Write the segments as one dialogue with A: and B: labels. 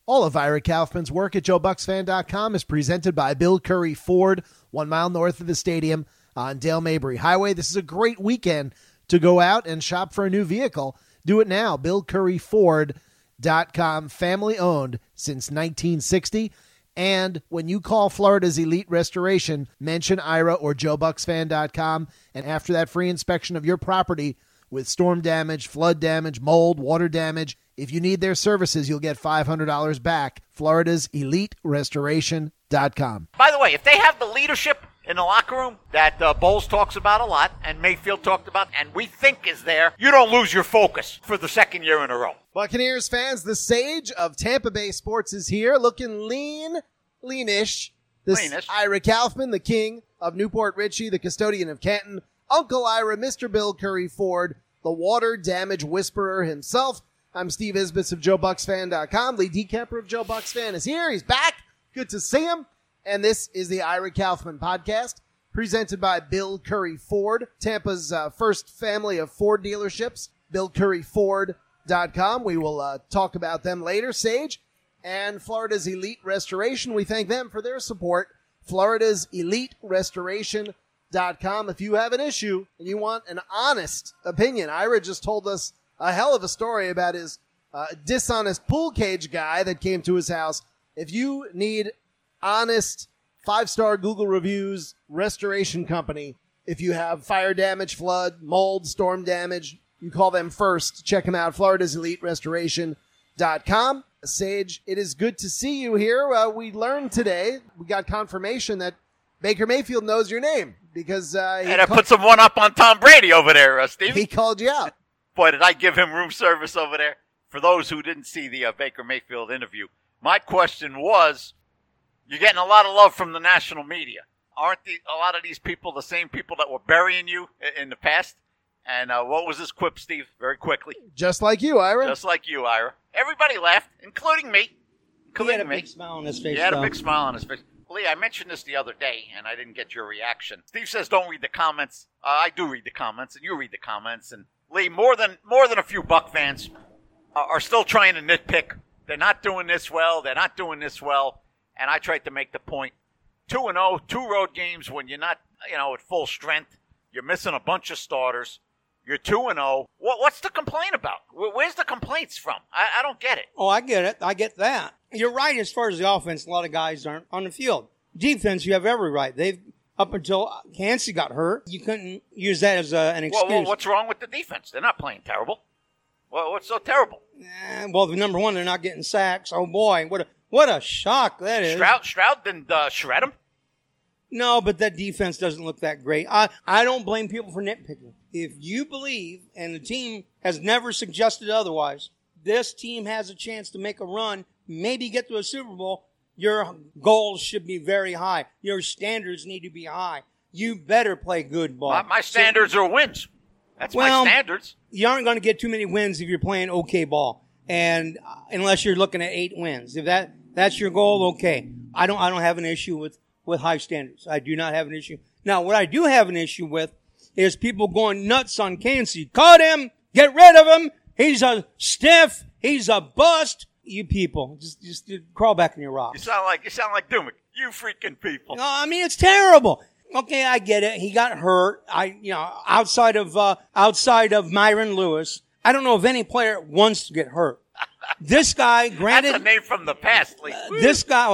A: All of Ira Kaufman's work at JoeBucksFan.com is presented by Bill Curry Ford, 1 mile north of the stadium on Dale Mabry Highway. This is a great weekend to go out and shop for a new vehicle. Do it now. BillCurryFord.com, family owned since 1960. And when you call Florida's Elite Restoration, mention Ira or JoeBucksFan.com. And after that free inspection of your property with storm damage, flood damage, mold, water damage, if you need their services, you'll get $500 back. Florida's Elite Restoration.com.
B: By the way, if they have the leadership in the locker room that Bowles talks about a lot and Mayfield talked about and we think is there, you don't lose your focus for the second year in a row.
A: Buccaneers fans, the sage of Tampa Bay sports is here, looking leanish. This Ira Kaufman, the king of Newport Richie, the custodian of Canton, Uncle Ira, Mr. Bill Curry Ford, the water damage whisperer himself. I'm Steve Isbitz of JoeBucksFan.com. Lee Decamper of Joe Bucks Fan is here. He's back. Good to see him. And this is the Ira Kaufman podcast, presented by Bill Curry Ford, Tampa's first family of Ford dealerships, BillCurryFord.com. We will talk about them later. Sage and Florida's Elite Restoration. We thank them for their support. Florida's Elite Restoration.com. If you have an issue and you want an honest opinion, Ira just told us a hell of a story about his dishonest pool cage guy that came to his house. If you need honest 5-star Google reviews, restoration company, if you have fire damage, flood, mold, storm damage, you call them first. Check them out, Florida's Elite Restoration.com. Sage, it is good to see you here. We learned today, we got confirmation that Baker Mayfield knows your name because
B: and I put some one up on Tom Brady over there, Steve.
A: He called you out.
B: Boy, did I give him room service over there. For those who didn't see the Baker Mayfield interview, my question was, you're getting a lot of love from the national media. Aren't a lot of these people the same people that were burying you in the past? And what was his quip, Steve? Very quickly.
A: Just like you, Ira.
B: Just like you, Ira. Everybody laughed, including me.
C: He had a big smile on his face.
B: He had a big smile on his face. Lee, I mentioned this the other day, and I didn't get your reaction. Steve says don't read the comments. I do read the comments, and you read the comments. And Lee, more than a few Buck fans are still trying to nitpick. They're not doing this well. They're not doing this well. And I tried to make the point. 2-0, 2 road games when you're not, at full strength. You're missing a bunch of starters. You're 2-0. What's the complaint about? Where's the complaints from? I don't get it.
C: Oh, I get it. I get that. You're right as far as the offense. A lot of guys aren't on the field. Defense, you have every right. They've up until Kancey got hurt. You couldn't use that as an excuse.
B: Well, what's wrong with the defense? They're not playing terrible. Well, what's so terrible?
C: Well, number one, they're not getting sacks. Oh boy, what a shock that is.
B: Stroud didn't shred him.
C: No, but that defense doesn't look that great. I don't blame people for nitpicking. If you believe, and the team has never suggested otherwise, this team has a chance to make a run, maybe get to a Super Bowl, your goals should be very high. Your standards need to be high. You better play good ball.
B: My standards are wins. That's my standards.
C: You aren't going to get too many wins if you're playing okay ball, and unless you're looking at 8 wins. If that's your goal, okay. I don't have an issue with high standards. I do not have an issue. Now, what I do have an issue with is people going nuts on Kancey. Cut him! Get rid of him! He's a stiff! He's a bust! You people, just crawl back in your rocks.
B: You sound like Dumick. You freaking people.
C: No, I mean, it's terrible. Okay, I get it. He got hurt. Outside of Myron Lewis, I don't know if any player wants to get hurt. This guy, granted,
B: that's a name from the past, Lee.
C: This guy,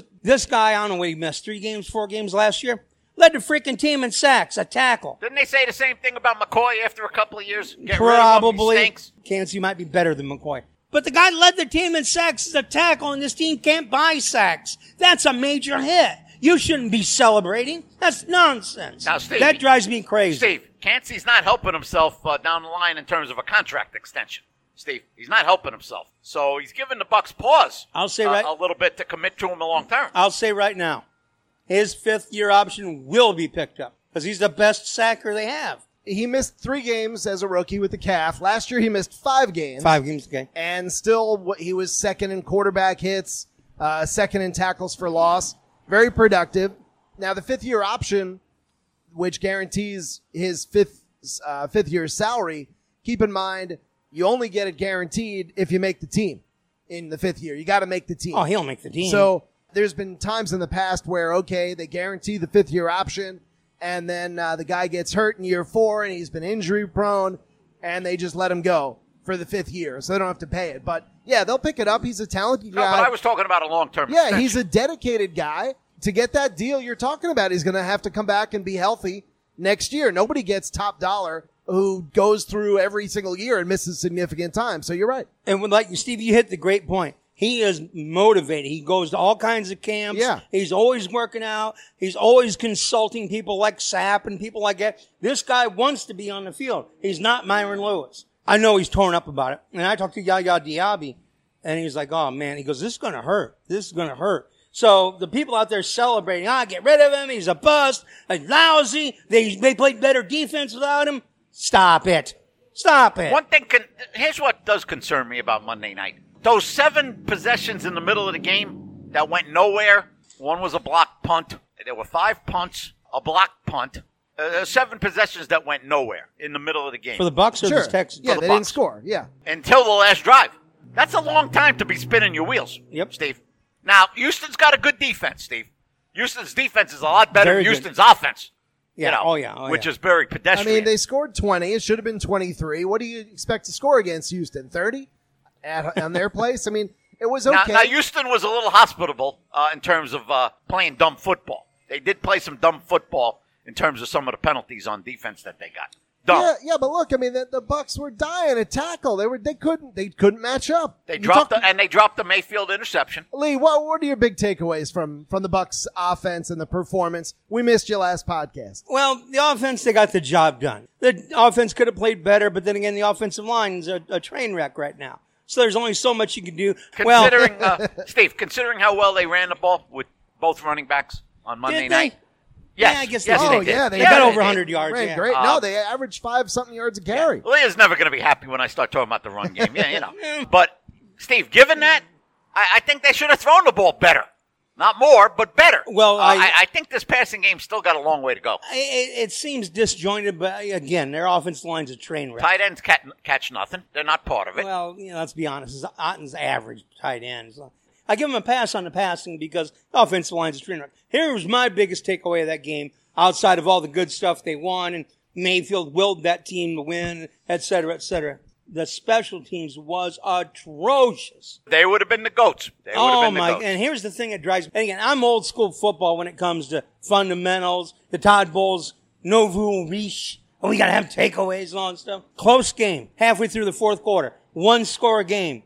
C: I don't know what he missed, 4 games last year. Led the freaking team in sacks, a tackle.
B: Didn't they say the same thing about McCoy after a couple of years?
C: Probably. Kancey might be better than McCoy. But the guy led the team in sacks as a tackle, and this team can't buy sacks. That's a major hit. You shouldn't be celebrating. That's nonsense.
B: Now, Steve,
C: that drives me crazy.
B: Steve, Kancey's not helping himself down the line in terms of a contract extension. Steve, he's not helping himself. So he's giving the Bucs pause.
C: I'll say
B: a little bit to commit to him the long term.
C: I'll say right now, his 5th-year option will be picked up because he's the best sacker they have.
A: He missed 3 games as a rookie with the calf. Last year he missed 5 games.
C: 5 games, okay.
A: And still he was second in quarterback hits, second in tackles for loss. Very productive. Now the 5th-year option, which guarantees his fifth year salary, keep in mind you only get it guaranteed if you make the team. in the 5th year. You got to make the team.
C: Oh, he'll make the team.
A: So there's been times in the past where, okay, they guarantee the 5th year option, and then the guy gets hurt in year 4 and he's been injury prone, and they just let him go for the 5th year, so they don't have to pay it. But yeah, they'll pick it up. He's a talented guy.
B: No, but I was talking about a long-term
A: Yeah,
B: extension.
A: he's a dedicated guy. To get that deal you're talking about, he's going to have to come back and be healthy next year. Nobody gets top dollar who goes through every single year and misses significant time. So you're right.
C: And like Steve, you hit the great point. He is motivated. He goes to all kinds of camps.
A: Yeah.
C: He's always working out. He's always consulting people like Sapp and people like that. This guy wants to be on the field. He's not Myron Lewis. I know he's torn up about it. And I talked to Yaya Diaby, and he's like, oh, man. He goes, this is going to hurt. This is going to hurt. So the people out there celebrating, get rid of him. He's a bust. He's lousy. They played better defense without him. Stop it. Stop it.
B: One thing, here's what does concern me about Monday night. Those 7 possessions in the middle of the game that went nowhere. One was a blocked punt. There were 5 punts, a blocked punt. 7 possessions that went nowhere in the middle of the game.
C: For the Bucs or
A: Sure.
C: the Texans?
A: Yeah,
B: the
A: they
B: Bucs.
A: didn't score. Yeah.
B: Until the last drive. That's a long time to be spinning your wheels.
C: Yep.
B: Steve. Now, Houston's got a good defense, Steve. Houston's defense is a lot better
C: Very
B: than
C: good.
B: Houston's offense.
C: Yeah.
B: Which is very
A: I
B: pedestrian.
A: mean, they scored 20. It should have been 23. What do you expect to score against Houston? 30 on their place? I mean, it was okay.
B: Now, Houston was a little hospitable in terms of playing dumb football. They did play some dumb football in terms of some of the penalties on defense that they got. Dumb.
A: Yeah, but look, I mean, the Bucs were dying at tackle. They couldn't match up.
B: They dropped the Mayfield interception.
A: Lee, what are your big takeaways from the Bucs offense and the performance? We missed you last podcast.
C: Well, the offense, they got the job done. The offense could have played better, but then again, the offensive line is a train wreck right now. So there's only so much you can do.
B: Considering, Steve, considering how well they ran the ball with both running backs on Monday
C: Did
B: night.
C: they?
B: Yes.
C: Yeah, I guess
B: yes,
C: they
B: they
C: did.
B: did.
A: Yeah,
C: They
A: they
C: got
A: did.
C: over 100 yards.
A: Ran
C: Yeah.
A: great. No, they averaged 5-something yards a carry.
B: Leah's never going to be happy when I start talking about the run game. Yeah. But, Steve, given that, I think they should have thrown the ball better. Not more, but better.
C: Well,
B: I think this passing game still got a long way to go.
C: It seems disjointed, but again, their offensive line's a train wreck.
B: Tight ends catch nothing. They're not part of it.
C: Well, let's be honest. Otten's average tight end. So I give him a pass on the passing because the offensive line's a train wreck. Here was my biggest takeaway of that game, outside of all the good stuff they won, and Mayfield willed that team to win, et cetera, et cetera. The special teams was atrocious.
B: They would have been the GOATs. They would have been the GOATs.
C: And here's the thing that drives me. And again, I'm old school football when it comes to fundamentals, the Todd Bowles, nouveau riche, and we got to have takeaways and all that stuff. Close game, halfway through the 4th quarter, 1-score game.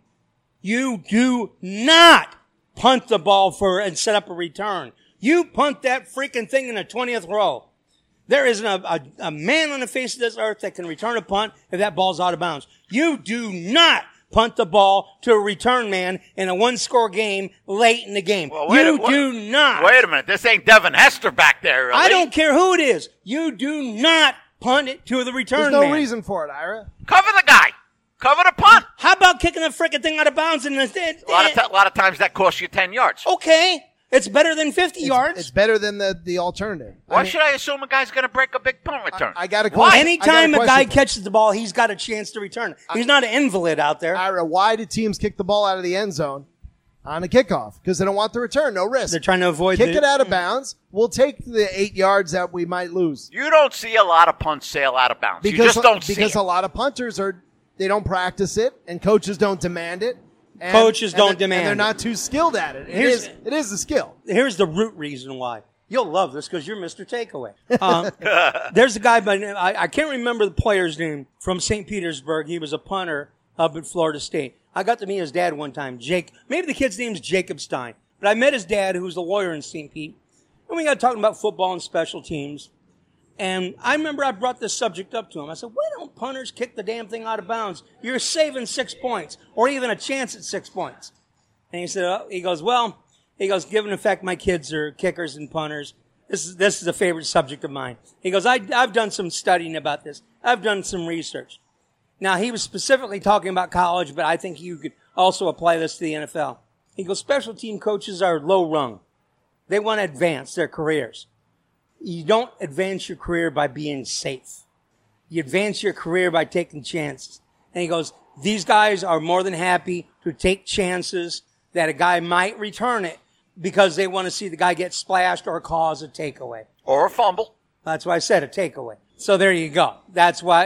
C: You do not punt the ball and set up a return. You punt that freaking thing in the 20th row. There isn't a man on the face of this earth that can return a punt if that ball's out of bounds. You do not punt the ball to a return man in a 1-score game late in the game.
B: Well,
C: do not.
B: Wait a minute. This ain't Devin Hester back there, really.
C: I don't care who it is. You do not punt it to the return
A: There's no
C: man.
A: reason for it, Ira.
B: Cover the guy. Cover the punt.
C: How about kicking the freaking thing out of bounds?
B: A lot of times that costs you 10 yards.
C: Okay. It's better than 50 yards.
A: It's better than the alternative.
B: Why should I assume a guy's going to break a big punt return?
A: I got a
B: Why?
A: question.
C: Anytime
A: I got
C: a
A: a
C: guy
A: question.
C: catches the ball, he's got a chance to return it. He's not an invalid out there.
A: Ira, why do teams kick the ball out of the end zone on a kickoff? Because they don't want the return. No risk.
C: They're trying to avoid
A: Kick it out of bounds. We'll take the 8 yards that we might lose.
B: You don't see a lot of punts sail out of bounds. You just don't see
A: because
B: it.
A: a lot of punters they don't practice it, and coaches don't demand it.
C: Coaches don't demand
A: and they're
C: it.
A: not too skilled at it. It is a skill.
C: Here's the root reason why. You'll love this because you're Mr. Takeaway. There's a guy by name, I can't remember the player's name, from St. Petersburg. He was a punter up at Florida State. I got to meet his dad one time, Jake. Maybe the kid's name's Jacob Stein. But I met his dad, who was a lawyer in St. Pete. And we got talking about football and special teams. And I remember I brought this subject up to him. I said, why don't punters kick the damn thing out of bounds? You're saving 6 points, or even a chance at 6 points. And he said, given the fact my kids are kickers and punters, this is a favorite subject of mine. He goes, I've done some studying about this. I've done some research. Now, he was specifically talking about college, but I think you could also apply this to the NFL. He goes, special team coaches are low rung. They want to advance their careers. You don't advance your career by being safe. You advance your career by taking chances. And he goes, these guys are more than happy to take chances that a guy might return it because they want to see the guy get splashed or cause a takeaway.
B: Or a fumble.
C: That's why I said a takeaway. So there you go. That's why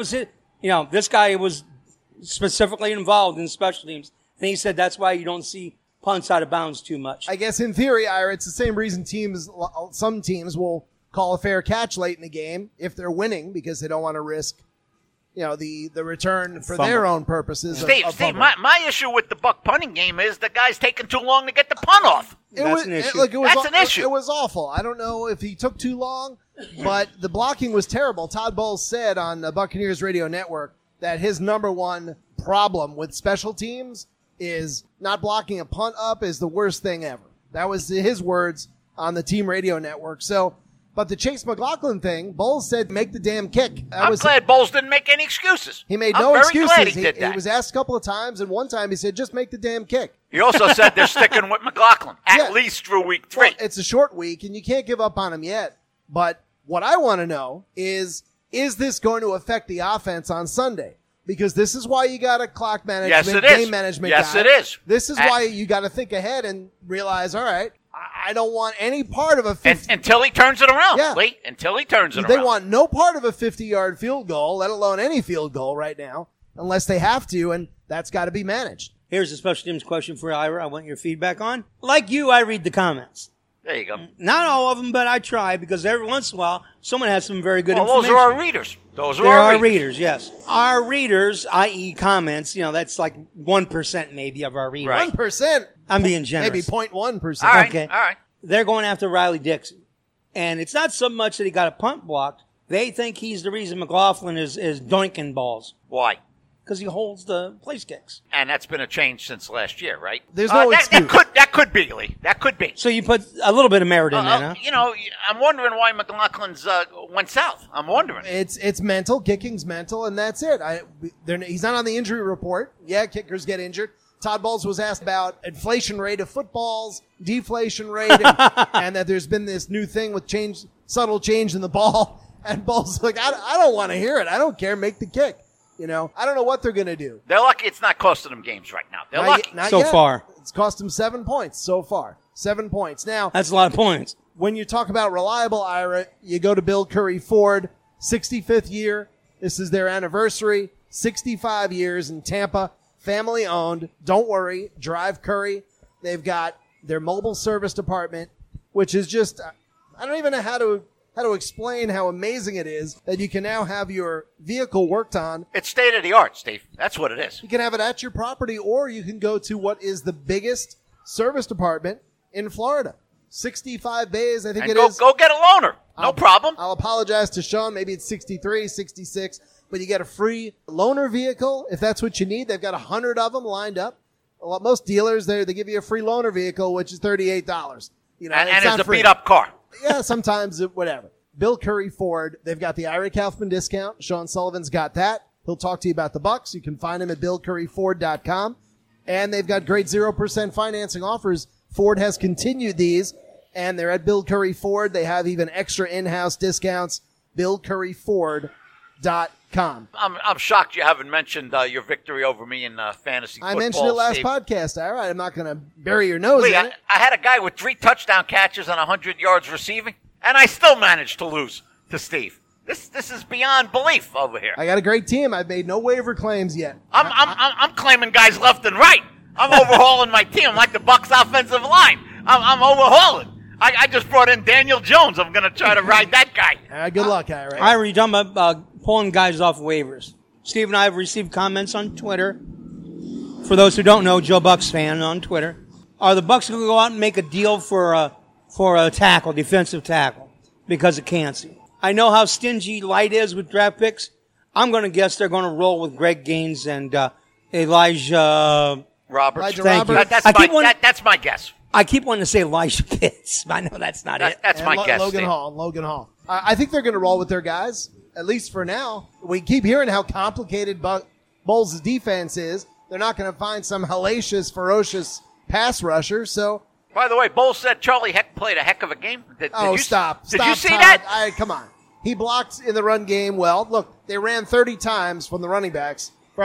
C: this guy was specifically involved in special teams. And he said that's why you don't see punts out of bounds too much.
A: I guess in theory, Ira, it's the same reason some teams will call a fair catch late in the game if they're winning because they don't want to risk, the return for their own purposes.
B: Steve, my issue with the Buck punting game is the guy's taking too long to get the punt off.
C: That's an issue.
B: That's an issue.
A: It was awful. I don't know if he took too long, but the blocking was terrible. Todd Bowles said on the Buccaneers Radio Network that his number one problem with special teams is not blocking a punt up is the worst thing ever. That was his words on the team radio network. So, but the Chase McLaughlin thing, Bowles said, make the damn kick.
B: I'm glad Bowles didn't make any excuses.
A: He made no excuses.
B: Glad he did that.
A: He was asked a couple of times, and one time he said, just make the damn kick.
B: He also said they're sticking with McLaughlin at least through week 3.
A: Well, it's a short week, and you can't give up on him yet. But what I want to know is this going to affect the offense on Sunday? Because this is why you got a clock management, game management guy.
B: Yes, it is.
A: This is why you got to think ahead and realize, all right, I don't want any part of a 50.
B: Until he turns it around,
A: Yeah.
B: Lee. Until he turns it around.
A: They want no part of a 50-yard field goal, let alone any field goal right now, unless they have to, and that's got to be managed.
C: Here's a special teams question for Ira. I want your feedback on. Like you, I read the comments.
B: There you go.
C: Not all of them, but I try because every once in a while, someone has some very good
B: Those
C: information.
B: are our readers.
C: There are readers, yes. Our readers, i.e. comments, that's like 1% maybe of our readers.
B: Right.
A: 1%.
C: I'm being generous.
A: Maybe 0.1%.
B: All right.
C: Okay.
B: All right.
C: They're going after Riley Dixon. And it's not so much that he got a punt blocked. They think he's the reason McLaughlin is doinking balls.
B: Why?
C: Because he holds the place kicks.
B: And that's been a change since last year, right?
A: There's no excuse.
B: That could be, Lee. That could be.
C: So you put a little bit of merit in that, huh?
B: I'm wondering why McLaughlin's went south. I'm wondering.
A: It's mental. Kicking's mental, and that's it. He's not on the injury report. Yeah, kickers get injured. Todd Bowles was asked about inflation rate of footballs, deflation rate, and that there's been this new thing with subtle change in the ball. And Bowles like, I don't want to hear it. I don't care. Make the kick. I don't know what they're going to do.
B: They're lucky it's not costing them games right now. They're lucky.
A: Not
C: so
A: yet.
C: far.
A: It's cost them 7 points so far. 7 points. Now,
C: That's a lot of points.
A: when you talk about reliable, Ira, you go to Bill Curry Ford, 65th year. This is their anniversary. 65 years in Tampa. Family owned. Don't worry. Drive Curry. They've got their mobile service department, which is just, I don't even know how to explain how amazing it is that you can now have your vehicle worked on.
B: It's state of the art, Steve. That's what it is.
A: You can have it at your property, or you can go to what is the biggest service department in Florida. 65 bays, I think
B: And
A: it is.
B: go get a loaner. No problem.
A: I'll apologize to Sean. Maybe it's 63, 66, but you get a free loaner vehicle if that's what you need. They've got 100 of them lined up. Most dealers, they give you a free loaner vehicle, which is $38.
B: And
A: it's
B: it's
A: not
B: a
A: free.
B: beat-up car.
A: Yeah, sometimes whatever. Bill Curry Ford, they've got the Ira Kaufman discount. Sean Sullivan's got that. He'll talk to you about the Bucks. You can find him at BillCurryFord.com. And they've got great 0% financing offers. Ford has continued these, and they're at Bill Curry Ford. They have even extra in-house discounts. BillCurryFord.com.
B: I'm shocked you haven't mentioned your victory over me in fantasy football.
A: I mentioned it last
B: Steve.
A: podcast. All right, I'm not going to bury your nose
B: Lee,
A: in it.
B: I had a guy with 3 touchdown catches and 100 yards receiving, and I still managed to lose to Steve. This is beyond belief over here.
A: I got a great team. I've made no waiver claims yet.
B: I'm claiming guys left and right. I'm overhauling my team like the Bucks offensive line. I'm overhauling. I just brought in Daniel Jones. I'm going to try to ride that guy.
A: All right, good luck, Ira.
C: Ira, you're talking about pulling guys off waivers. Steve and I have received comments on Twitter. For those who don't know, Joe Bucks fan on Twitter. Are the Bucks going to go out and make a deal for a tackle, defensive tackle, because of Kancey? I know how stingy Light is with draft picks. I'm going to guess they're going to roll with Greg Gaines and Elijah
B: Roberts.
A: Elijah
C: Thank you.
A: Roberts.
B: That's my guess.
C: I keep wanting to say Elijah Pitts. I know that's not it.
B: That's
A: And
B: my guess.
A: Logan
B: Steve.
A: Hall. I think they're going to roll with their guys, at least for now. We keep hearing how complicated Bowles' defense is. They're not going to find some hellacious, ferocious pass rusher. So,
B: By the way, Bowles said Charlie Heck played a heck of a game. Did you
A: stop.
B: Did
A: Stop,
B: you see
A: Todd.
B: that?
A: Come on. He blocked in the run game well. Look, they ran 30 times from the running backs. for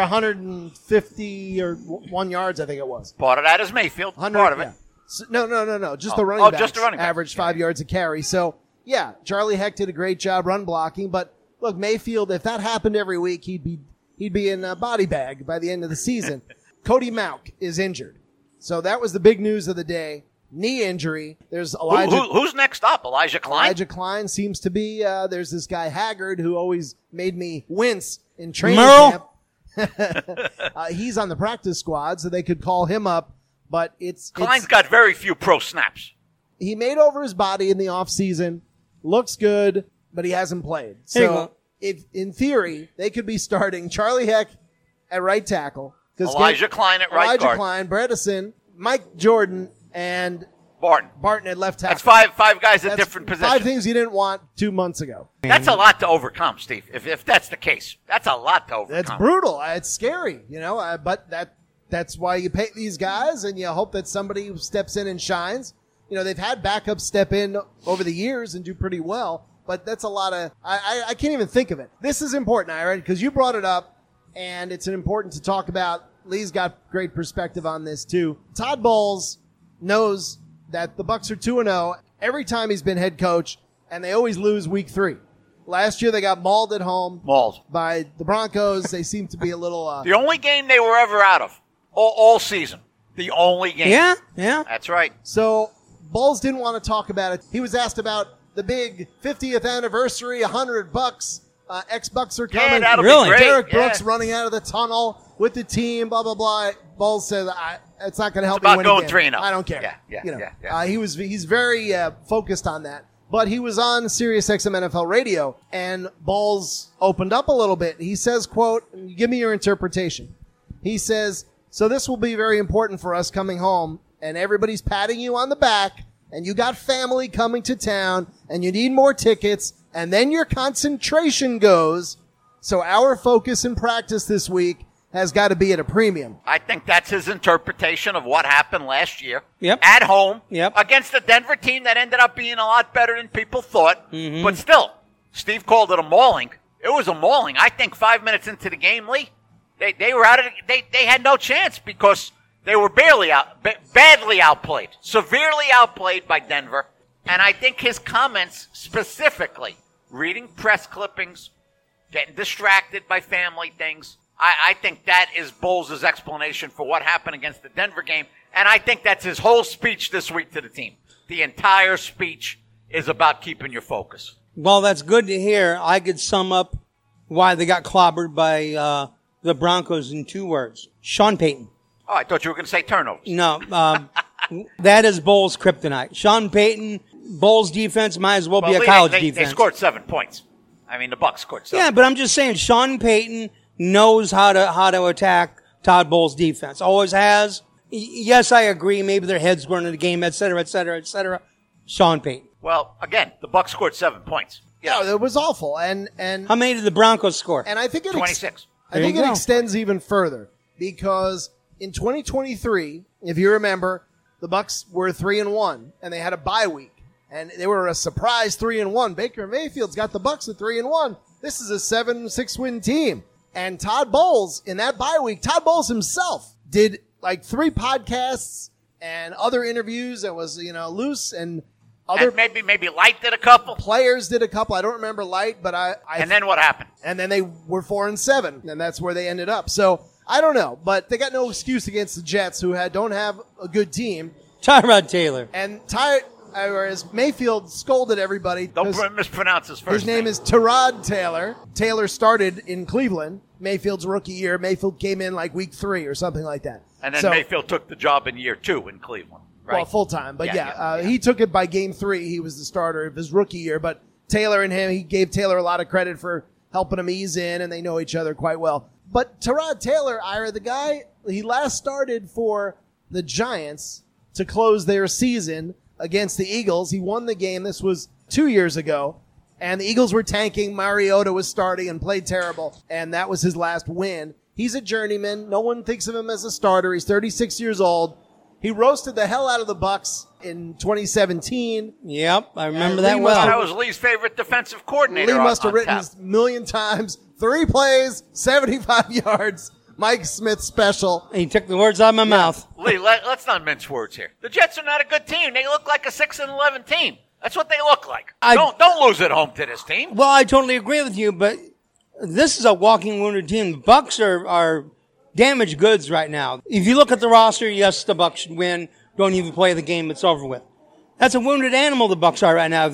A: 150 or 1 yards, I think it was.
B: Part of that is Mayfield.
A: 100,
B: Part of it.
A: yeah. So, no. Just the running backs
B: just the running backs.
A: averaged 5 yards a carry. So, yeah, Charlie Heck did a great job run blocking. But, look, Mayfield, if that happened every week, he'd be in a body bag by the end of the season. Cody Mauch is injured. So that was the big news of the day. Knee injury. There's Elijah.
B: Who's next up? Elijah Klein?
A: Elijah Klein seems to be. There's this guy Haggard who always made me wince in training
C: Merle?
A: camp. He's on the practice squad, so they could call him up. But
B: Klein's got very few pro snaps.
A: He made over his body in the offseason. Looks good, but he hasn't played.
C: Here you
A: So,
C: go.
A: if in theory, they could be starting Charlie Heck at right tackle.
B: Elijah Klein at right
A: Elijah
B: guard.
A: Klein, Bredesen, Mike Jordan, and
B: Barton
A: at left tackle.
B: That's five guys at
A: That's
B: different positions.
A: 5 things you didn't want 2 months ago.
B: That's a lot to overcome, Steve. If that's the case, that's a lot to overcome.
A: That's brutal. It's scary, but that's why you pay these guys, and you hope that somebody steps in and shines. They've had backups step in over the years and do pretty well, but that's a lot of, I can't even think of it. This is important, Ira, because you brought it up, and it's important to talk about. Lee's got great perspective on this too. Todd Bowles knows that the Bucs are 2-0 every time he's been head coach, and they always lose week 3. Last year they got mauled at home by the Broncos. They seem to be a little
B: the only game they were ever out of all season. The only game.
C: Yeah.
B: That's right.
A: So Bowles didn't want to talk about it. He was asked about the big 50th anniversary, $100. Ex-Bucs are coming.
B: Yeah, that'll
C: Really?
B: be great.
A: Derek
B: Yeah.
A: Brooks running out of the tunnel with the team, blah, blah, blah. Bowles said, it's not going to help
B: It's about
A: me win
B: going
A: a game.
B: 3-0.
A: I don't care.
B: Yeah.
A: He's very focused on that. But he was on SiriusXM NFL radio, and Bowles opened up a little bit. He says, quote, give me your interpretation. He says, so this will be very important for us coming home, and everybody's patting you on the back, and you got family coming to town, and you need more tickets, and then your concentration goes. So our focus in practice this week has got to be at a premium.
B: I think that's his interpretation of what happened last year.
C: Yep.
B: At home.
C: Yep.
B: Against the Denver team that ended up being a lot better than people thought. Mm-hmm. But still, Steve called it a mauling. It was a mauling. I think 5 minutes into the game, Lee, they were out of they had no chance because they were badly outplayed, severely outplayed by Denver. And I think his comments specifically, reading press clippings, getting distracted by family things, I think that is Bowles' explanation for what happened against the Denver game. And I think that's his whole speech this week to the team. The entire speech is about keeping your focus.
C: Well, that's good to hear. I could sum up why they got clobbered by the Broncos in 2 words. Sean Payton.
B: Oh, I thought you were going to say turnovers.
C: No, that is Bowles' kryptonite. Sean Payton, Bowles' defense might as well be a college defense.
B: They scored 7 points. I mean, the Bucs scored 7.
C: Yeah, but I'm just saying, Sean Payton knows how to attack Todd Bowles' defense. Always has. Yes, I agree. Maybe their heads weren't in the game, et cetera, et cetera, et cetera. Sean Payton.
B: Well, again, the Bucs scored 7 points.
A: Yeah, it was awful. And
C: how many did the Broncos score?
A: And I think it
B: 26.
A: I think it extends even further because in 2023, if you remember, the Bucs were 3-1 and they had a bye week and they were a surprise 3-1. Baker Mayfield's got the Bucs at 3-1. This is a 7-6 win team. And Todd Bowles in that bye week, Todd Bowles himself did like 3 podcasts and other interviews and was, loose and other
B: and maybe Light did a couple.
A: Players did a couple. I don't remember Light, but
B: And then what happened?
A: And then they were 4-7, and that's where they ended up. So I don't know, but they got no excuse against the Jets, who don't have a good team.
C: Tyrod Taylor.
A: And whereas Mayfield scolded everybody.
B: Don't mispronounce his first
A: His name is Tyrod Taylor. Taylor started in Cleveland, Mayfield's rookie year. Mayfield came in like week 3 or something like that.
B: And then Mayfield took the job in year 2 in Cleveland. Right.
A: Well, full time, but
B: Yeah.
A: He took it by game 3. He was the starter of his rookie year, but Taylor and him, he gave Taylor a lot of credit for helping him ease in, and they know each other quite well. But Tyrod Taylor, Ira, the guy, he last started for the Giants to close their season against the Eagles. He won the game. This was 2 years ago, and the Eagles were tanking. Mariota was starting and played terrible, and that was his last win. He's a journeyman. No one thinks of him as a starter. He's 36 years old. He roasted the hell out of the Bucs in 2017.
C: Yep, I remember that well.
B: That was Lee's favorite defensive coordinator.
A: Lee must have written
B: tap.
A: a million times. 3 plays, 75 yards. Mike Smith special.
C: He took the words out of my mouth.
B: Lee, let's not mince words here. The Jets are not a good team. They look like a 6-11 team. That's what they look like. Don't lose at home to this team.
C: Well, I totally agree with you, but this is a walking wounded team. The Bucks are damaged goods right now. If you look at the roster, yes, the Bucks should win. Don't even play the game. It's over with. That's a wounded animal the Bucks are right now.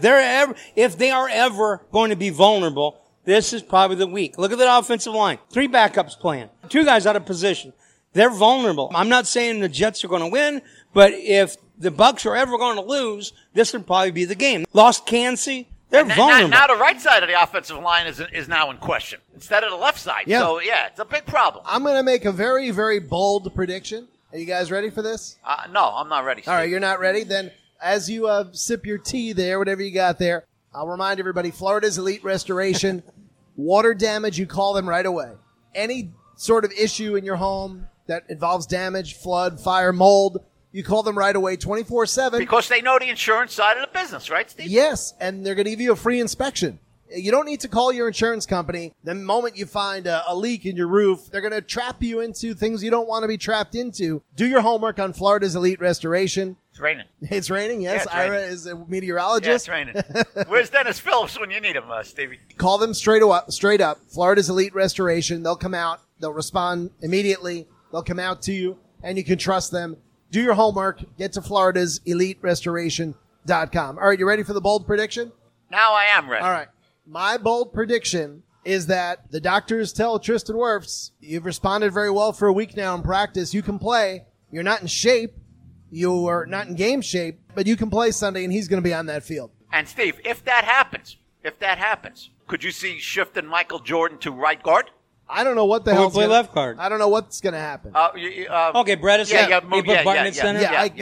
C: If they are ever going to be vulnerable, this is probably the week. Look at the offensive line. 3 backups playing. 2 guys out of position. They're vulnerable. I'm not saying the Jets are going to win, but if the Bucks are ever going to lose, this would probably be the game. Lost Kancey. They're vulnerable.
B: Now the right side of the offensive line is now in question instead of the left side.
A: Yeah.
B: So, it's a big problem.
A: I'm going to make a very, very bold prediction. Are you guys ready for this?
B: No, I'm not ready, Steve.
A: All right, you're not ready? Then as you sip your tea there, whatever you got there, I'll remind everybody, Florida's Elite Restoration, water damage, you call them right away. Any sort of issue in your home that involves damage, flood, fire, mold, you call them right away 24/7.
B: Because they know the insurance side of the business, right, Steve?
A: Yes, and they're going to give you a free inspection. You don't need to call your insurance company. The moment you find a leak in your roof, they're going to trap you into things you don't want to be trapped into. Do your homework on Florida's Elite Restoration.
B: It's raining.
A: It's raining, yes.
B: Yeah, it's raining.
A: Ira is a meteorologist.
B: Yeah, it's raining. Where's Dennis Phillips when you need him, Stevie?
A: Call them straight up. Florida's Elite Restoration. They'll come out. They'll respond immediately. They'll come out to you, and you can trust them. Do your homework. Get to Florida's Elite Restoration.com. All right, you ready for the bold prediction?
B: Now I am ready.
A: All right. My bold prediction is that the doctors tell Tristan Wirfs, you've responded very well for a week now in practice. You can play. You're not in shape. You are not in game shape, but you can play Sunday, and he's going to be on that field.
B: And, Steve, if that happens, could you see shifting Michael Jordan to right guard?
A: I don't know what the hell.
C: Play left guard.
A: I don't know what's going to happen.
C: Okay, Brett is center.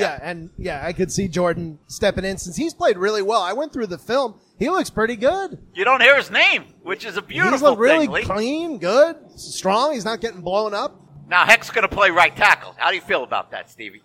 A: I could see Jordan stepping in since he's played really well. I went through the film. He looks pretty good.
B: You don't hear his name, which is a beautiful
A: He's looked really
B: thing,
A: clean, good, strong. He's not getting blown up.
B: Now Heck's going to play right tackle. How do you feel about that, Stevie?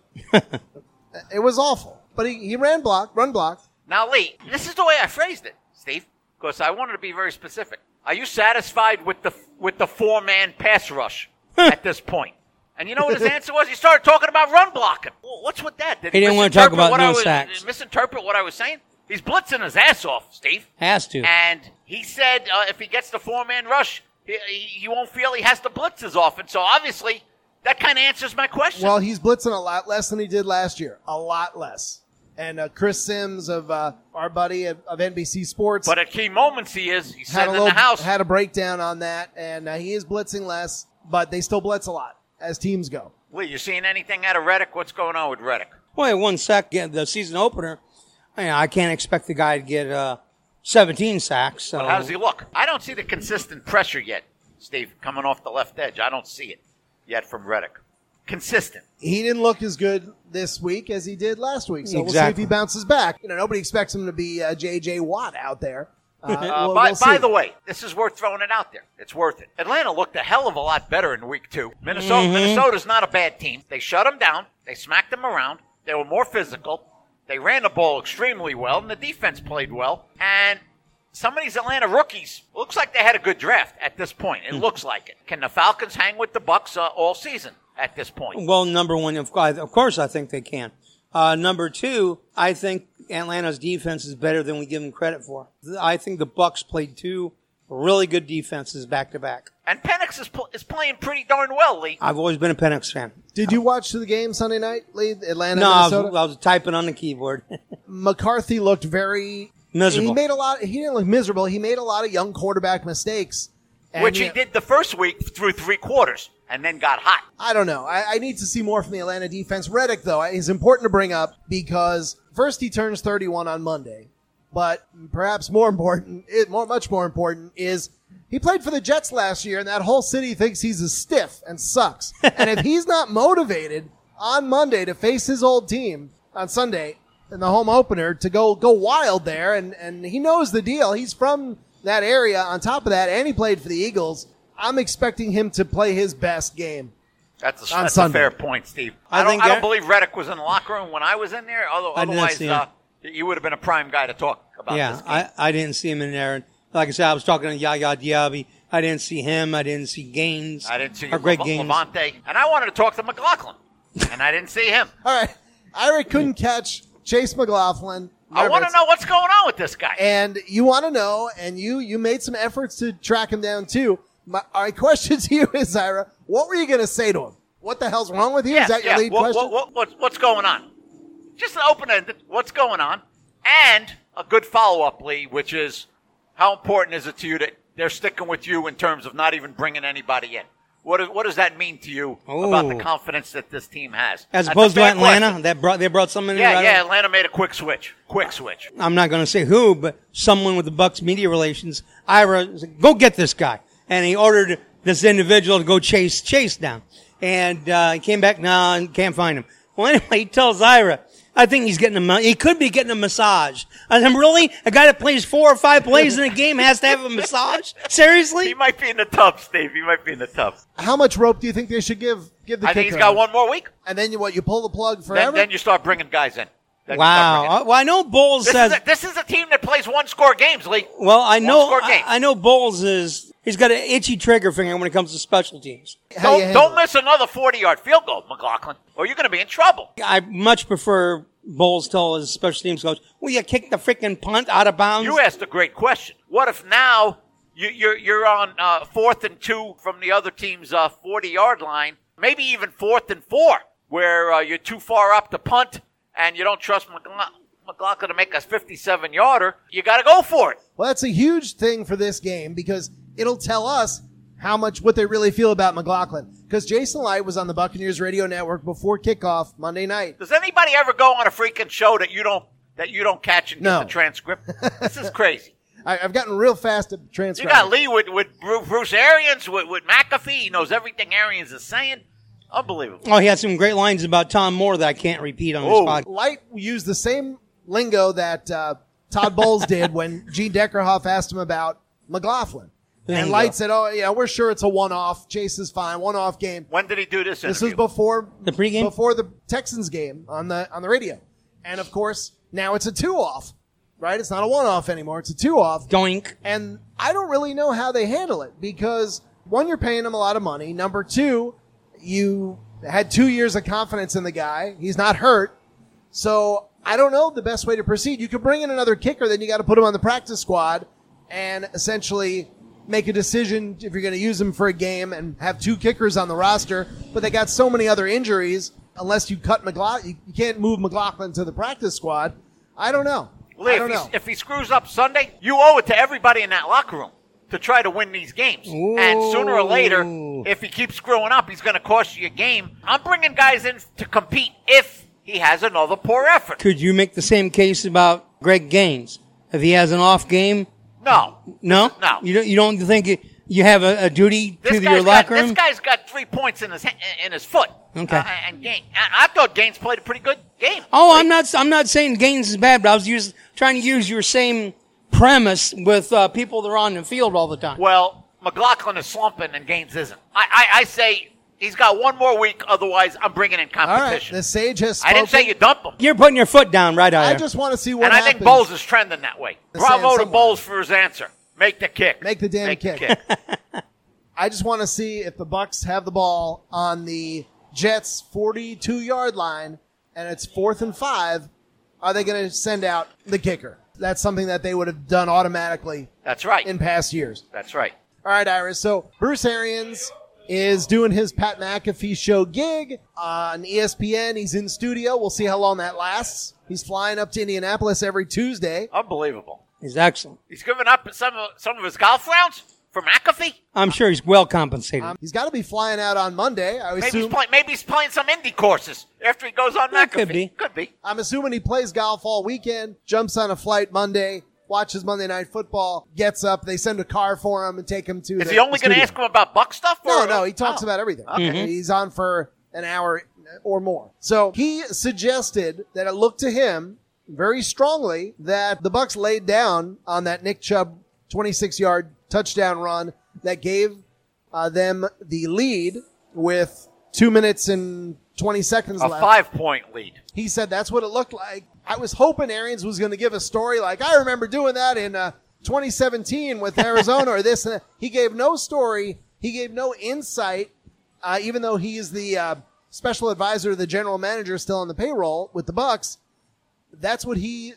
A: It was awful, but he run block.
B: Now, Lee, this is the way I phrased it, Steve, because I wanted to be very specific. Are you satisfied with the 4-man pass rush at this point? And you know what his answer was? He started talking about run blocking. Well, what's with that?
C: He didn't want to talk about no sacks.
B: Misinterpret what I was saying? He's blitzing his ass off, Steve.
C: Has to.
B: And he said if he gets the 4-man rush, he won't feel he has to blitz as often. So obviously, that kind of answers my question.
A: Well, he's blitzing a lot less than he did last year. A lot less. And Chris Sims of our buddy of NBC Sports.
B: But at key moments he's sitting in the house.
A: Had a breakdown on that, and he is blitzing less, but they still blitz a lot as teams go.
B: Lee, you seeing anything out of Reddick? What's going on with Reddick?
C: Well, he had 1 sack the season opener. I can't expect the guy to get 17 sacks. So.
B: But how does he look? I don't see the consistent pressure yet, Steve, coming off the left edge. I don't see it yet from Reddick. Consistent.
A: He didn't look as good this week as he did last week, so
C: Exactly.
A: We'll see if he bounces back. Nobody expects him to be J.J. Watt out there.
B: By the way, this is worth throwing it out there. It's worth it. Atlanta looked a hell of a lot better in week 2. Minnesota's not a bad team. They shut them down. They smacked them around. They were more physical. They ran the ball extremely well, and the defense played well. And some of these Atlanta rookies, looks like they had a good draft at this point. It looks like it. Can the Falcons hang with the Bucks all season at this point?
C: Well, number one, of course I think they can. Number 2, I think Atlanta's defense is better than we give them credit for. I think the Bucks played 2 really good defenses back to back.
B: And Penix is playing pretty darn well, Lee.
C: I've always been a Penix fan.
A: Did you watch the game Sunday night, Lee? Atlanta,
C: No,
A: Minnesota?
C: I was typing on the keyboard.
A: McCarthy looked very
C: miserable.
A: He didn't look miserable. He made a lot of young quarterback mistakes.
B: Which he did the first week through 3 quarters and then got hot.
A: I don't know. I need to see more from the Atlanta defense. Reddick, though, is important to bring up because first he turns 31 on Monday. But perhaps much more important is he played for the Jets last year, and that whole city thinks he's a stiff and sucks. And if he's not motivated on Monday to face his old team on Sunday in the home opener to go wild there, and he knows the deal. He's from that area on top of that, and he played for the Eagles. I'm expecting him to play his best game.
B: That's a fair point, Steve. I don't believe Reddick was in the locker room when I was in there. Otherwise, he would have been a prime guy to talk about this game.
C: I didn't see him in there. And like I said, I was talking to Yaya Diaby. I didn't see him. I didn't see Gaines.
B: I didn't see
C: or Greg Gaines.
B: Levante. And I wanted to talk to McLaughlin, and I didn't see him.
A: All right. Ira couldn't catch Chase McLaughlin.
B: I want to know what's going on with this guy.
A: And you want to know, and you made some efforts to track him down too. My question to you is, Ira, what were you going to say to him? What the hell's wrong with you? Is that your lead question?
B: What's going on? Just an open-ended, what's going on? And a good follow-up, Lee, which is, how important is it to you that they're sticking with you in terms of not even bringing anybody in? What does that mean to you about the confidence that this team has?
C: As opposed to Atlanta, they brought someone in.
B: Yeah, Atlanta made a quick switch.
C: I'm not going to say who, but someone with the Bucks media relations. Ira said, go get this guy. And he ordered this individual to go chase down. And he came back, and can't find him. Well, anyway, he tells Ira, I think he could be getting a massage. And really? A guy that plays 4 or 5 plays in a game has to have a massage? Seriously?
B: He might be in the tub, Steve. He might be in the tub.
A: How much rope do you think they should give the kicker?
B: I think he's got one more week.
A: And then you pull the plug forever?
B: Then you start bringing guys in.
C: Wow. Well, I know Bowles says...
B: This is a team that plays one-score games, Lee.
C: Well, I know Bowles he's got an itchy trigger finger when it comes to special teams.
B: Don't miss another 40-yard field goal, McLaughlin, or you're going to be in trouble.
C: I much prefer Bowles tell his special teams coach, will you kick the freaking punt out of bounds?
B: You asked a great question. What if now you're on 4th and 2 from the other team's 40-yard line, maybe even 4th and 4, where you're too far up to punt and you don't trust McLaughlin to make a 57-yarder, you got to go for it.
A: Well, that's a huge thing for this game because it'll tell us what they really feel about McLaughlin. Because Jason Light was on the Buccaneers radio network before kickoff Monday night.
B: Does anybody ever go on a freaking show that you don't catch and get the transcript? This is crazy.
A: I've gotten real fast at transcribing.
B: You got Lee with Bruce Arians, with McAfee. He knows everything Arians is saying. Unbelievable.
C: Oh, he had some great lines about Tom Moore that I can't repeat on this podcast.
A: Light used the same lingo that Todd Bowles did when Gene Deckerhoff asked him about McLaughlin. And Light said, we're sure it's a one-off. Chase is fine. One-off game.
B: When did he do this interview?
A: This was before
C: the pregame?
A: Before the Texans game on the radio. And, of course, now it's a 2-off, right? It's not a 1-off anymore. It's a 2-off.
C: Doink.
A: And I don't really know how they handle it because, 1, you're paying him a lot of money. Number 2, you had 2 years of confidence in the guy. He's not hurt. So I don't know the best way to proceed. You could bring in another kicker, then you got to put him on the practice squad and essentially make a decision if you're going to use him for a game and have 2 kickers on the roster. But they got so many other injuries. Unless you cut McLaughlin, you can't move McLaughlin to the practice squad. I don't know.
B: Lee, if he screws up Sunday, you owe it to everybody in that locker room to try to win these games. Ooh. And sooner or later, if he keeps screwing up, he's going to cost you a game. I'm bringing guys in to compete if he has another poor effort.
C: Could you make the same case about Greg Gaines? If he has an off game?
B: No.
C: No?
B: No.
C: You don't think you have a duty to your locker room?
B: This guy's got 3 points in his foot.
C: Okay.
B: And Gaines, I thought Gaines played a pretty good game.
C: Oh, right? I'm not saying Gaines is bad, but I was trying to use your same premise with people that are on the field all the time.
B: Well, McLaughlin is slumping and Gaines isn't. I say he's got 1 more week, otherwise I'm bringing in competition.
A: All right, the Sage has spoken.
B: I didn't say you dump him.
C: You're putting your foot down right out.
A: I just want to see what
B: happens.
A: And
B: I think Bowles is trending that way. Bravo to Bowles for his answer. Make the kick.
A: Make the damn kick. I just want to see if the Bucks have the ball on the Jets' 42-yard line and it's 4th and 5. Are they going to send out the kicker? That's something that they would have done automatically.
B: That's right.
A: In past years.
B: That's right.
A: All right, Iris. So Bruce Arians is doing his Pat McAfee show gig on ESPN. He's in studio. We'll see how long that lasts. He's flying up to Indianapolis every Tuesday.
B: Unbelievable.
C: He's excellent.
B: He's given up some of his golf rounds for McAfee?
C: I'm sure he's well compensated.
A: He's got to be flying out on Monday.
B: Maybe he's playing some Indy courses after he goes on McAfee.
C: Could be.
A: I'm assuming he plays golf all weekend, jumps on a flight Monday, watches Monday Night Football, gets up, they send a car for him and take him to
B: Is he only going to ask him about Buck stuff?
A: No, he talks about everything. Okay. Mm-hmm. He's on for an hour or more. So he suggested that it looked to him very strongly that the Bucks laid down on that Nick Chubb 26-yard touchdown run that gave them the lead with 2 minutes and 20 seconds left.
B: A 5-point lead.
A: He said that's what it looked like. I was hoping Arians was going to give a story like, I remember doing that in 2017 with Arizona or this. And that. He gave no story. He gave no insight, even though he is the special advisor to the general manager still on the payroll with the Bucks. That's what he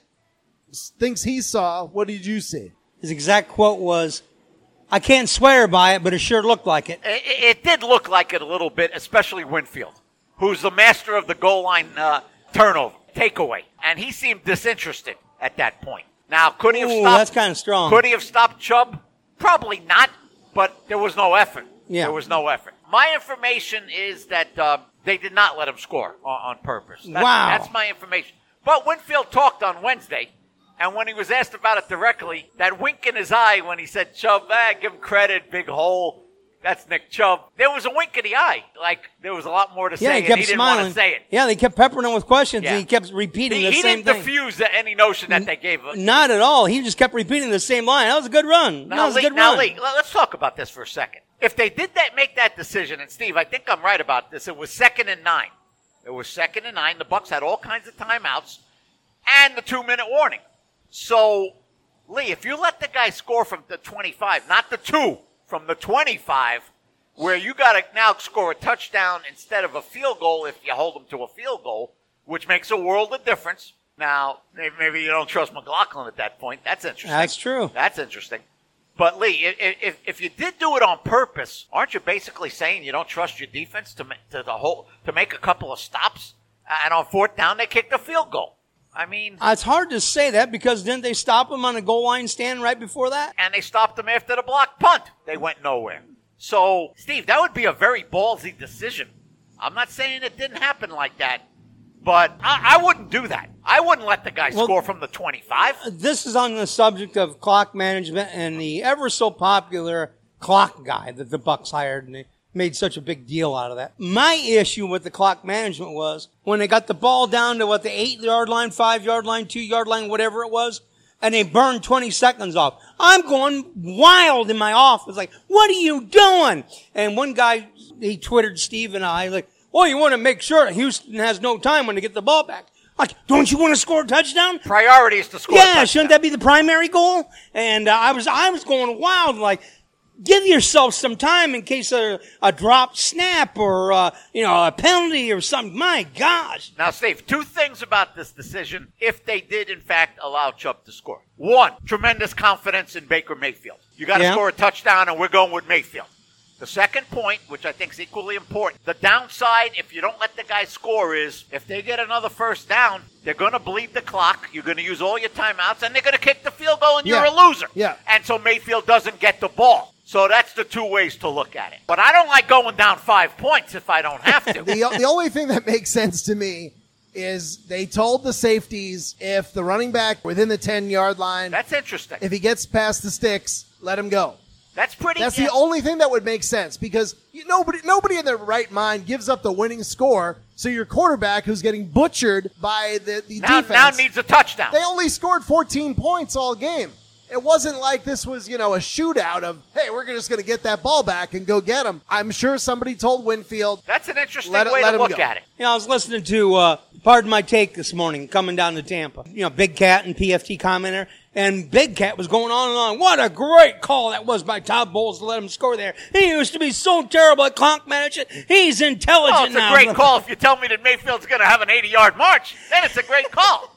A: thinks he saw. What did you see?
C: His exact quote was, I can't swear by it, but it sure looked like it.
B: It did look like it a little bit, especially Winfield, who's the master of the goal line turnover, takeaway. And he seemed disinterested at that point. Now, could he have stopped?
C: That's kind of strong.
B: Could he have stopped Chubb? Probably not, but there was no effort.
C: Yeah.
B: There was no effort. My information is that they did not let him score on purpose.
C: Wow.
B: That's my information. But Winfield talked on Wednesday, and when he was asked about it directly, that wink in his eye when he said, Chubb, give him credit, big hole. That's Nick Chubb. There was a wink in the eye. Like, there was a lot more to say,
C: he kept
B: and he didn't
C: smiling.
B: want to say it.
C: Yeah, they kept peppering him with questions,
B: Yeah.
C: and he kept repeating the
B: He
C: same
B: didn't
C: thing.
B: diffuse any notion that they gave him.
C: Not at all. He just kept repeating the same line. That was a good run.
B: Lee, let's talk about this for a second. If they did make that decision, and Steve, I think I'm right about this, it was 2nd and 9. It was 2nd and 9. The Bucks had all kinds of timeouts and the 2-minute warning. So, Lee, if you let the guy score from the 25, not the 2, from the 25, where you got to now score a touchdown instead of a field goal if you hold them to a field goal, which makes a world of difference. Now, maybe you don't trust McLaughlin at that point. That's interesting.
C: That's true.
B: That's interesting. But, Lee, if you did do it on purpose, aren't you basically saying you don't trust your defense to make a couple of stops? And on 4th down, they kicked a field goal. I mean,
C: it's hard to say that because didn't they stop him on a goal line stand right before that?
B: And they stopped him after the block punt. They went nowhere. So, Steve, that would be a very ballsy decision. I'm not saying it didn't happen like that, but I wouldn't do that. I wouldn't let the guy score from the 25.
C: This is on the subject of clock management and the ever so popular clock guy that the Bucks hired, and they made such a big deal out of that. My issue with the clock management was when they got the ball down to the 8-yard line, 5-yard line, 2-yard line, whatever it was, and they burned 20 seconds off. I'm going wild in my office, like, what are you doing? And one guy, he twittered Steve and I, like, well, you want to make sure Houston has no time when they get the ball back. Like, don't you want to score a touchdown?
B: Priority is to score a touchdown.
C: Shouldn't that be the primary goal? And I was going wild, like, give yourself some time in case of a drop snap or, a penalty or something. My gosh.
B: Now, Steve, 2 things about this decision if they did, in fact, allow Chubb to score. 1, tremendous confidence in Baker Mayfield. You got to score a touchdown, and we're going with Mayfield. The second point, which I think is equally important, the downside, if you don't let the guy score, is if they get another 1st down, they're going to bleed the clock. You're going to use all your timeouts, and they're going to kick the field goal, and you're a loser.
A: Yeah.
B: And so Mayfield doesn't get the ball. So that's the 2 ways to look at it. But I don't like going down 5 points if I don't have to.
A: The only thing that makes sense to me is they told the safeties if the running back within the 10-yard line,
B: that's interesting.
A: If he gets past the sticks, let him go.
B: That's
A: the only thing that would make sense because nobody in their right mind gives up the winning score. So your quarterback, who's getting butchered by the defense,
B: now needs a touchdown.
A: They only scored 14 points all game. It wasn't like this was, a shootout of, hey, we're just going to get that ball back and go get him. I'm sure somebody told Winfield.
B: That's an interesting way to look at it.
C: I was listening to Pardon My Take this morning, coming down to Tampa. Big Cat and PFT commenter. And Big Cat was going on and on. What a great call that was by Todd Bowles to let him score there. He used to be so terrible at clock management. He's intelligent now.
B: It's a great call. If you tell me that Mayfield's going to have an 80-yard march, then it's a great call.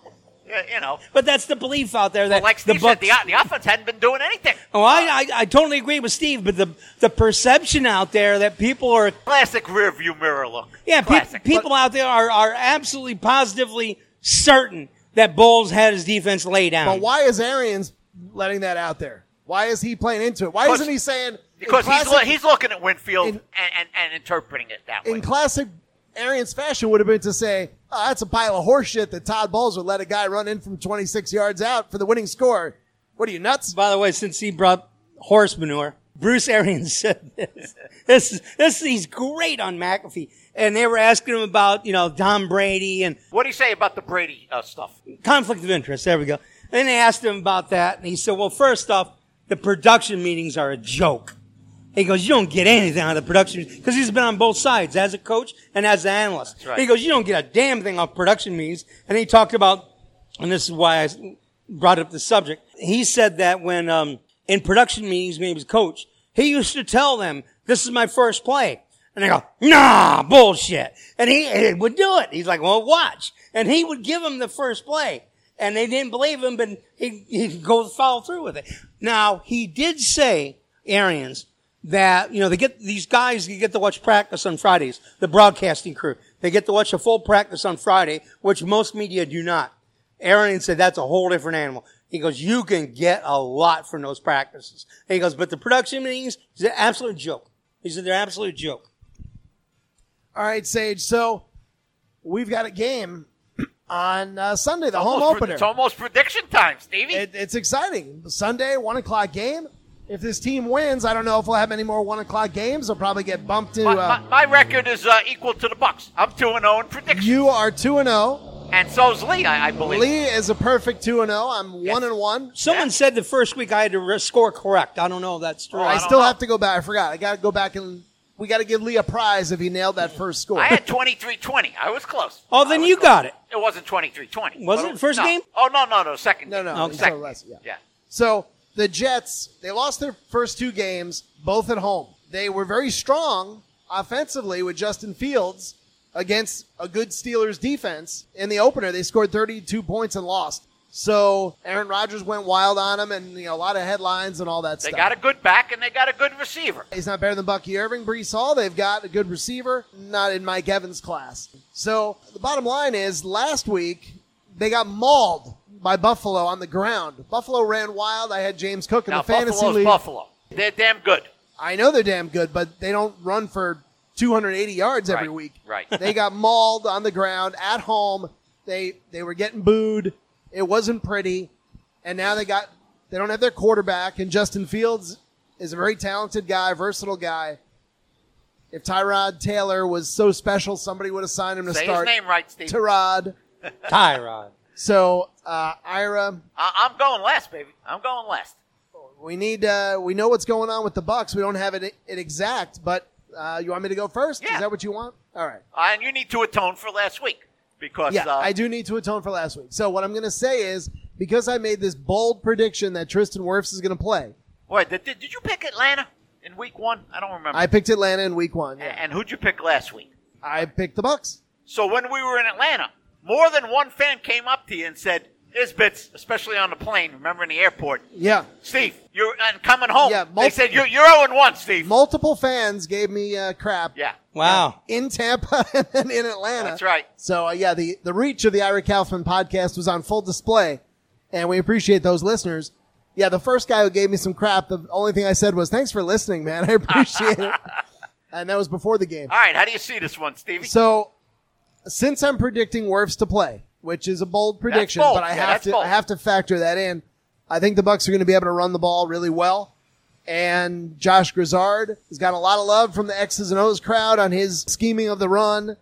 C: But that's the belief out there that
B: like Steve said, the offense hadn't been doing anything.
C: Oh, I totally agree with Steve, but the perception out there that people are
B: classic rear view mirror look.
C: Yeah, people out there are absolutely positively certain that Bowles had his defense lay down.
A: But why is Arians letting that out there? Why is he playing into it? Why isn't he saying?
B: Because he's looking at Winfield and interpreting it that way.
A: In classic Arians fashion would have been to say, oh, that's a pile of horse shit that Todd Bowles would let a guy run in from 26 yards out for the winning score. What are you, nuts?
C: By the way, since he brought horse manure, Bruce Arians said this. He's great on McAfee. And they were asking him about, Tom Brady and...
B: What do you say about the Brady stuff?
C: Conflict of interest. There we go. And they asked him about that. And he said, well, first off, the production meetings are a joke. He goes, you don't get anything out of the production because he's been on both sides as a coach and as an analyst.
B: That's right.
C: He goes, you don't get a damn thing off production meetings. And he talked about, and this is why brought up the subject. He said that when in production meetings, when he was coach, he used to tell them, "This is my first play," and they go, "Nah, bullshit," and he would do it. He's like, "Well, watch," and he would give them the first play, and they didn't believe him, but he'd go follow through with it. Now he did say, Arians, that, they get these guys, you get to watch practice on Fridays, the broadcasting crew. They get to watch a full practice on Friday, which most media do not. Arians said that's a whole different animal. He goes, you can get a lot from those practices. And he goes, but the production meetings is an absolute joke. He said they're an absolute joke.
A: All right, Sage. So we've got a game on Sunday, the home opener.
B: It's almost prediction time, Stevie.
A: It's exciting. Sunday, 1 o'clock game. If this team wins, I don't know if we'll have many more 1 o'clock games. They'll probably get bumped to.
B: My record is equal to the Bucks. I'm 2-0 in predictions.
A: You are 2-0.
B: And so's Lee, I believe.
A: Lee is a perfect 2-0. I'm 1-1.
C: Someone said the first week I had to score correct. I don't know if that's true.
A: I still have to go back. I forgot. I got to go back and we got to give Lee a prize if he nailed that first score.
B: I had 23-20. I was close.
C: Oh, then you got it.
B: It wasn't 23-20.
C: Was it first game?
B: Oh, no. Second game.
A: No.
B: Second.
A: Yeah. So the Jets, they lost their first 2 games, both at home. They were very strong offensively with Justin Fields against a good Steelers defense. In the opener, they scored 32 points and lost. So Aaron Rodgers went wild on them, and a lot of headlines and all that stuff.
B: They got a good back, and they got a good receiver.
A: He's not better than Bucky Irving, Breece Hall. They've got a good receiver, not in Mike Evans' class. So the bottom line is, last week, they got mauled by Buffalo on the ground. Buffalo ran wild. I had James Cook in the fantasy league.
B: Buffalo. They're damn good.
A: I know they're damn good, but they don't run for 280 yards every week.
B: Right.
A: They got mauled on the ground at home. They were getting booed. It wasn't pretty. And now they don't have their quarterback, and Justin Fields is a very talented guy, versatile guy. If Tyrod Taylor was so special, somebody would have signed him to
B: start.
A: Say
B: his name right, Steve.
A: Tyrod. So, Ira.
B: I'm going last, baby. I'm going last.
A: We know what's going on with the Bucks. We don't have it exact, but you want me to go first?
B: Yeah.
A: Is that what you want? All right.
B: And you need to atone for last week. Because,
A: I do need to atone for last week. So what I'm going to say is, because I made this bold prediction that Tristan Wirfs is going to play.
B: Wait, did you pick Atlanta in week 1? I don't remember.
A: I picked Atlanta in week 1. Yeah.
B: And who'd you pick last week?
A: I picked the Bucks.
B: So when we were in Atlanta, more than one fan came up to you and said, Isbits, especially on the plane, remember in the airport.
A: Yeah.
B: Steve, you're coming home.
A: Yeah,
B: they said, you're 0-1, Steve.
A: Multiple fans gave me crap.
B: Yeah.
C: Wow.
A: In Tampa and in Atlanta.
B: That's right.
A: So, the reach of the Ira Kaufman podcast was on full display, and we appreciate those listeners. Yeah, the first guy who gave me some crap, the only thing I said was, thanks for listening, man. I appreciate it. And that was before the game.
B: All right, how do you see this one, Stevie?
A: So, since I'm predicting Wirfs to play, which is a bold prediction,
B: bold.
A: but I have to factor that in. I think the Bucs are going to be able to run the ball really well. And Josh Grizzard has got a lot of love from the X's and O's crowd on his scheming of the run.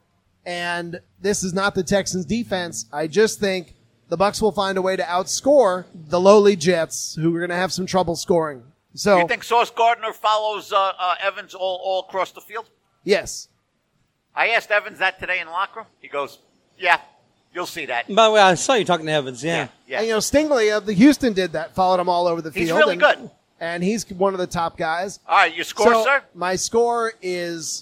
A: And this is not the Texans defense. I just think the Bucs will find a way to outscore the lowly Jets, who are going to have some trouble scoring. So,
B: you think Sauce Gardner follows Evans all across the field?
A: Yes.
B: I asked Evans that today in the locker room. He goes, yeah. You'll see that.
C: By the way, I saw you talking to Evans, yeah.
A: And, Stingley of the Houston did that, followed him all over the field.
B: He's really good.
A: And he's one of the top guys.
B: All right, your score, sir?
A: My score is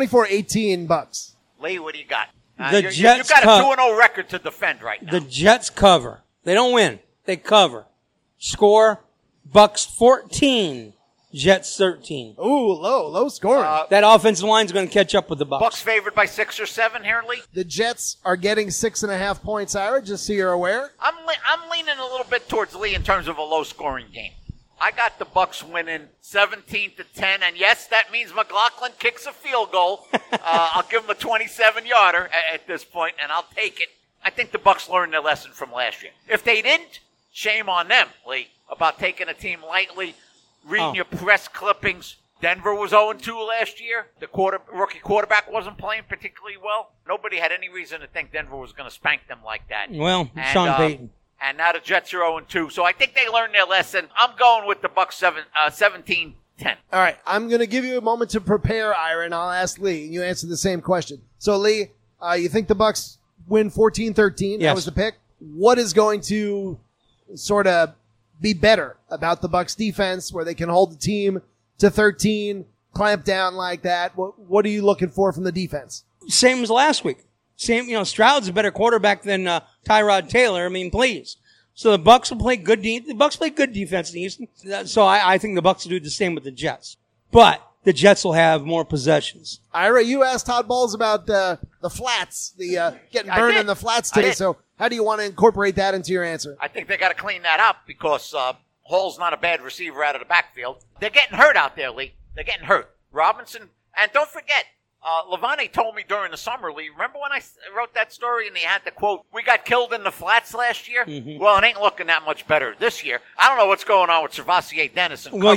A: 24-18 Bucs.
B: Lee, what do you got?
C: Jets
B: you've got a 2-0 record to defend right now.
C: The Jets cover. They don't win. They cover. Score, Bucs 14, Jets 13.
A: Ooh, low scoring.
C: That offensive line's going to catch up with the Bucs.
B: Bucs favored by 6 or 7 here, Lee?
A: The Jets are getting 6.5 points, Ira, just so you're aware.
B: I'm leaning a little bit towards Lee in terms of a low-scoring game. I got the Bucs winning 17-10, and yes, that means McLaughlin kicks a field goal. I'll give him a 27-yarder at this point, and I'll take it. I think the Bucs learned their lesson from last year. If they didn't, shame on them, Lee, about taking a team lightly, reading your press clippings. Denver was 0-2 last year. The rookie quarterback wasn't playing particularly well. Nobody had any reason to think Denver was going to spank them like that.
C: Well, Sean Payton.
B: And now the Jets are 0-2. So I think they learned their lesson. I'm going with the Bucs 17-10.
A: All right. I'm going to give you a moment to prepare, Ira, and I'll ask Lee. You answer the same question. So, Lee, you think the Bucs win 14-13?
C: Yes.
A: That was the pick. What is going to sort of be better about the Bucs defense, where they can hold the team to 13, clamp down like that? What are you looking for from the defense?
C: Same as last week. Stroud's a better quarterback than Tyrod Taylor. I mean, please. So the Bucs will play good. The Bucs play good defense in Houston. So I think the Bucs will do the same with the Jets. But the Jets will have more possessions.
A: Ira, you asked Todd Bowles about the flats, getting burned in the flats today. So how do you want to incorporate that into your answer?
B: I think they got to clean that up because Hall's not a bad receiver out of the backfield. They're getting hurt out there, Lee. They're getting hurt. Robinson, and don't forget, Levante told me during the summer, Lee, remember when I wrote that story and he had the quote, "We got killed in the flats last year"? Mm-hmm. Well, it ain't looking that much better this year. I don't know what's going on with Servassier Dennis.
C: Well,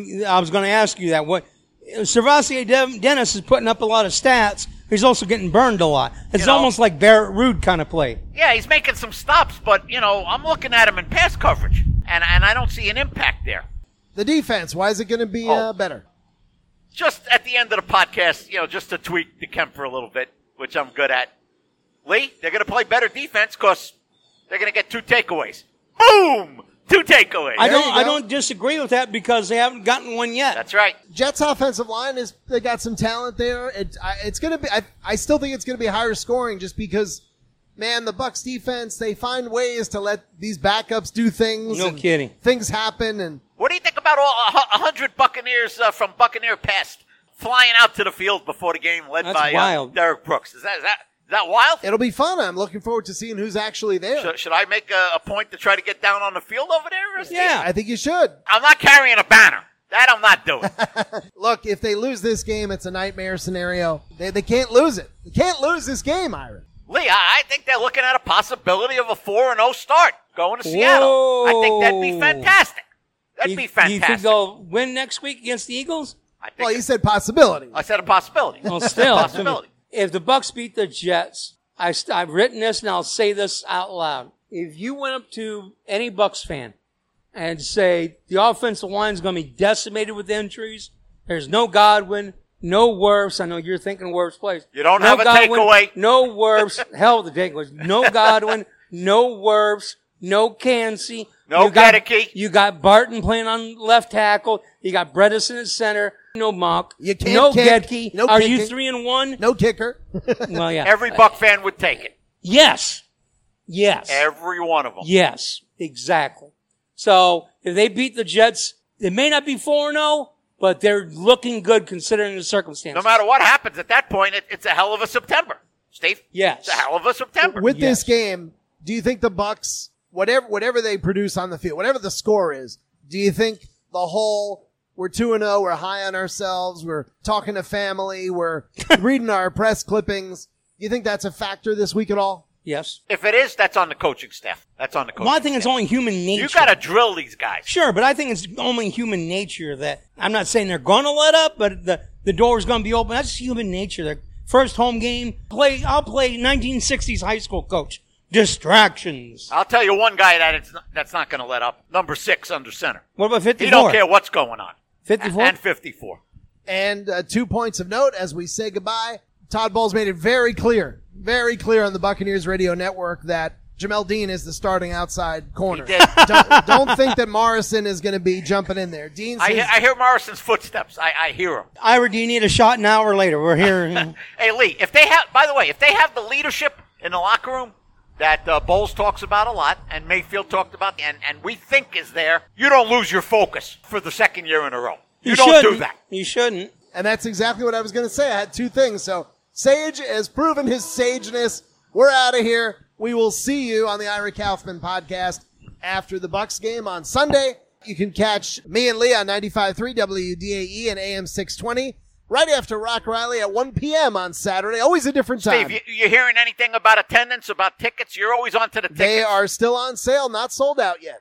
C: I was going to ask you that. What Servassier Dennis is putting up a lot of stats. He's also getting burned a lot. It's almost like Barrett Ruud kind of play.
B: Yeah, he's making some stops, but, I'm looking at him in pass coverage, and I don't see an impact there.
A: The defense, why is it going to be better?
B: Just at the end of the podcast, just to tweak the Kemper a little bit, which I'm good at. Lee, they're going to play better defense because they're going to get 2 takeaways. Boom! 2 takeaways.
C: I don't disagree with that because they haven't gotten one yet.
B: That's right.
A: Jets offensive line they got some talent there. It's going to be. I still think it's going to be higher scoring just because, man, the Bucs defense, they find ways to let these backups do things.
C: No kidding.
A: Things happen. And
B: what do you think about all 100 Buccaneers from Buccaneer Pest flying out to the field before the game, led by Derek Brooks? Is that wild?
A: It'll be fun. I'm looking forward to seeing who's actually there.
B: Should I make a point to try to get down on the field over there?
C: Yeah.
A: I think you should.
B: I'm not carrying a banner. That I'm not doing.
A: Look, if they lose this game, it's a nightmare scenario. They can't lose it. They can't lose this game, Ira.
B: Lee, I think they're looking at a possibility of a 4-0 start going to Seattle.
C: Whoa.
B: I think that'd be fantastic. That'd be fantastic.
C: You think they'll win next week against the Eagles?
A: Well, you said possibility.
B: I said a possibility.
C: Well, still.
B: Possibility.
C: If the Bucs beat the Jets, I've written this and I'll say this out loud. If you went up to any Bucs fan and say the offensive line is going to be decimated with injuries, there's no Godwin, no Wirfs. I know you're thinking Wirfs plays.
B: You don't have a takeaway.
C: No Wirfs. Hell, the takeaways. No Godwin, no Wirfs, no Kancey.
B: No Gedeke.
C: You got Barton playing on left tackle. You got Bredesen at center. No Monk.
A: You can't
C: no
A: kick.
C: Gedke.
A: No
C: Are
A: kicking.
C: you 3-1?
A: No kicker.
C: Well, yeah.
B: Every Buck fan would take it.
C: Yes. Yes.
B: Every one of them.
C: Yes. Exactly. So if they beat the Jets, they may not be 4-0, but they're looking good considering the circumstances.
B: No matter what happens at that point, it's a hell of a September. Steve?
C: Yes.
B: It's a hell of a September.
A: With this game, do you think the Bucs, whatever they produce on the field, whatever the score is, do you think the whole we're 2-0, we're high on ourselves, we're talking to family, we're reading our press clippings, do you think that's a factor this week at all?
C: Yes.
B: If it is, that's on the coaching staff. That's on the coaching staff.
C: Well, I think it's only human nature.
B: You got to drill these guys.
C: Sure, but I think it's only human nature that I'm not saying they're going to let up, but the door's going to be open. That's human nature. The first home game, I'll play 1960s high school coach. Distractions.
B: I'll tell you one guy that's not going to let up. Number 6 under center.
C: What about 54?
B: He don't care what's going on.
C: 54?
B: And 54.
A: And 2 points of note as we say goodbye. Todd Bowles made it very clear on the Buccaneers Radio Network that Jamel Dean is the starting outside corner.
B: He did.
A: Don't think that Morrison is going to be jumping in there. Dean says,
B: I hear Morrison's footsteps. I hear him.
C: Ira, do you need a shot an hour later? We're here.
B: Hey, Lee, if they have the leadership in the locker room that Bowles talks about a lot and Mayfield talked about and we think is there, you don't lose your focus for the second year in a row. You don't do that.
C: You shouldn't.
A: And that's exactly what I was going to say. I had 2 things. So Sage has proven his sageness. We're out of here. We will see you on the Ira Kaufman podcast after the Bucs game on Sunday. You can catch me and Lee on 95.3 WDAE and AM 620 right after Rock Riley at 1 p.m. on Saturday. Always a different time.
B: Steve, you hearing anything about attendance, about tickets? You're always on to the tickets.
A: They are still on sale, not sold out yet.